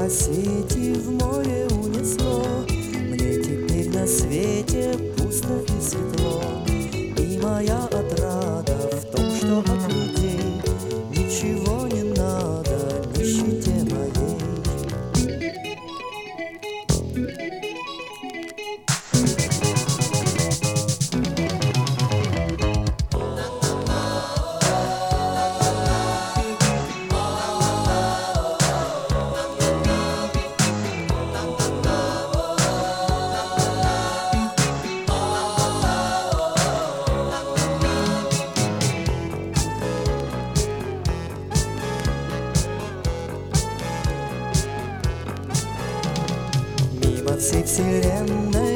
по сети в море унесло. Мне теперь на свете пусто и светло, и моя отрада в том, что от людей ничего не надо нищете моей. Мимо всей вселенной